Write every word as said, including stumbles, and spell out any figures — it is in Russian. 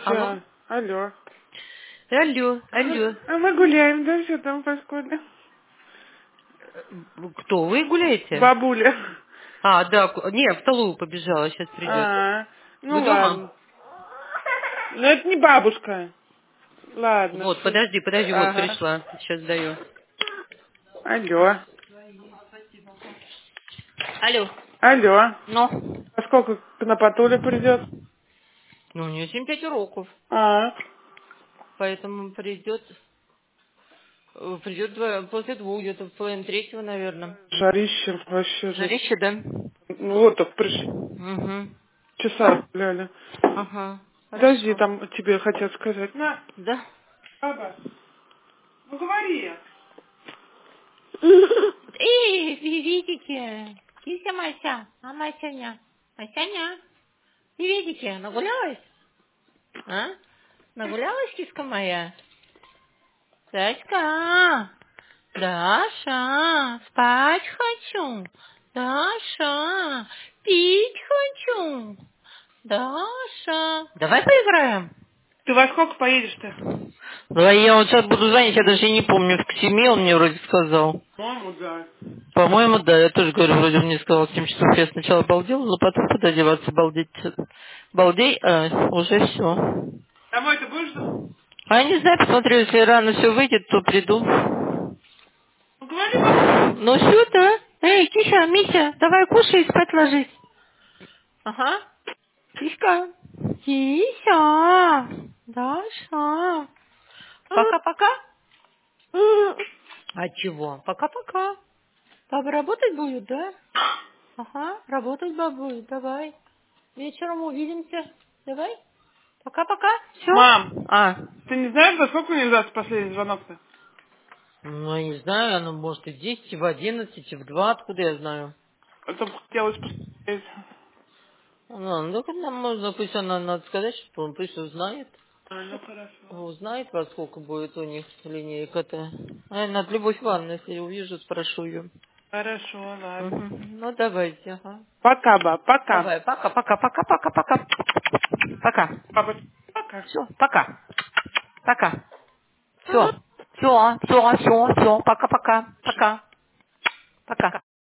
Алло. Все, алло. Алло, алло. А мы гуляем, да, все там паскудно. Кто, вы гуляете? Бабуля. А, да, ку- не, в столовую побежала, сейчас придет. А, ну Вы дома? ладно. Но это не бабушка. Ладно, Вот, все. подожди, подожди, вот Ага. пришла. Сейчас даю. Алло. Алло. Алло. Ну? А сколько на Патуля придет? Ну, у нее семь пять уроков, А, поэтому придет, э, придет два- после двух, где-то в половине третьего, наверное. жарище, вообще же. Жарище, да? Ну вот так пришли. Угу. Часа гуляли. Ага, Подожди, хорошо. там тебе хотят сказать. На, Да? баба. Ну говори. Эй, вы видите? Кися Мася, а Масяня? Масяня, приветики, нагулялась? А? Нагулялась, киска моя? Саська, Даша, спать хочу. Даша, пить хочу. Даша. Давай поиграем. Ты во сколько поедешь-то? Да я вот сейчас буду звонить, я даже не помню, к семи он мне вроде сказал. По-моему, да. По-моему, да, я тоже говорю, вроде он мне сказал семь часов. Я сначала балдел, но потом куда деваться, балдеть. Балдей, а уже все. Домой ты будешь? А я не знаю, посмотрю, если рано все выйдет, то приду. Ну говори, бабушка. Ну все, да. Эй, Кися, Мися, давай кушай и спать ложись. Ага. Киська. Кися. Даша. Пока-пока. А чего? Пока-пока. Папа работать будет, да? Ага, работать баба будет. Давай. Вечером увидимся. Давай. Пока-пока. Все? Мам, А. ты не знаешь, во сколько у них завтра последний звонок-то? Ну, я не знаю, оно может и в десять, и в одиннадцать, и в два, откуда я знаю. А то бы хотелось посмотреть. Ну, ну, так нам можно, пусть она, надо сказать, что он пусть узнает. А, ну хорошо. Узнает, во сколько будет у них линейка-то. А, надо Любовь Ивановна, если я увижу, спрошу ее. Хорошо, ладно. Мгм. Ну, давайте, ага. Пока, баб, пока. Давай, пока, пока, пока, пока, пока. Пока. Папа, пока. Все, пока.